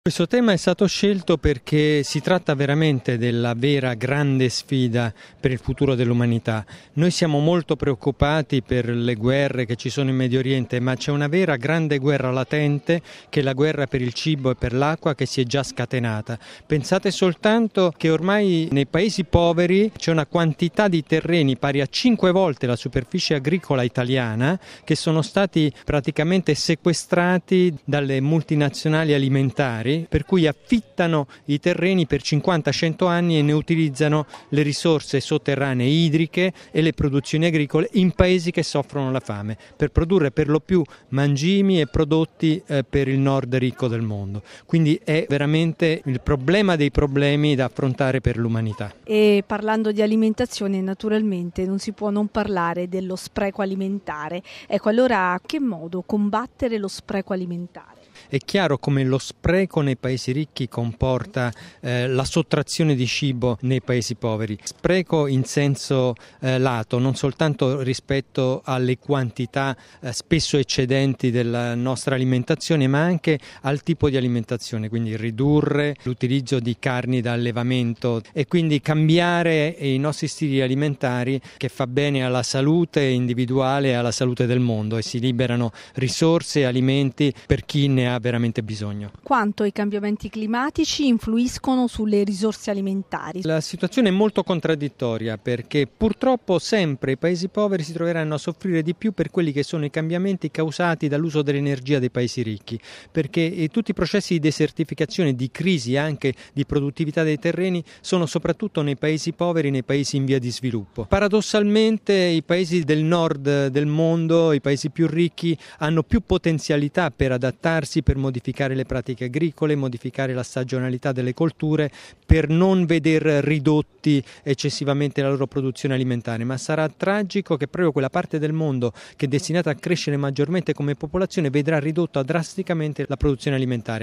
Questo tema è stato scelto perché si tratta veramente della vera grande sfida per il futuro dell'umanità. Noi siamo molto preoccupati per le guerre che ci sono in Medio Oriente, ma c'è una vera grande guerra latente, che è la guerra per il cibo e per l'acqua, che si è già scatenata. Pensate soltanto che ormai nei paesi poveri c'è una quantità di terreni pari a 5 volte la superficie agricola italiana che sono stati praticamente sequestrati dalle multinazionali alimentari, per cui affittano i terreni per 50-100 anni e ne utilizzano le risorse sotterranee idriche e le produzioni agricole in paesi che soffrono la fame, per produrre per lo più mangimi e prodotti per il nord ricco del mondo. Quindi è veramente il problema dei problemi da affrontare per l'umanità. E parlando di alimentazione, naturalmente non si può non parlare dello spreco alimentare. Ecco, allora a che modo combattere lo spreco alimentare? È chiaro come lo spreco nei paesi ricchi comporta la sottrazione di cibo nei paesi poveri. Spreco in senso lato, non soltanto rispetto alle quantità spesso eccedenti della nostra alimentazione, ma anche al tipo di alimentazione, quindi ridurre l'utilizzo di carni da allevamento e quindi cambiare i nostri stili alimentari, che fa bene alla salute individuale e alla salute del mondo, e si liberano risorse e alimenti per chi ne ha veramente bisogno. Quanto i cambiamenti climatici influiscono sulle risorse alimentari? La situazione è molto contraddittoria, perché purtroppo sempre i paesi poveri si troveranno a soffrire di più per quelli che sono i cambiamenti causati dall'uso dell'energia dei paesi ricchi, perché tutti i processi di desertificazione, di crisi anche di produttività dei terreni sono soprattutto nei paesi poveri, nei paesi in via di sviluppo. Paradossalmente i paesi del nord del mondo, i paesi più ricchi, hanno più potenzialità per adattarsi, per modificare le pratiche agricole, modificare la stagionalità delle colture, per non veder ridotti eccessivamente la loro produzione alimentare, ma sarà tragico che proprio quella parte del mondo che è destinata a crescere maggiormente come popolazione vedrà ridotta drasticamente la produzione alimentare.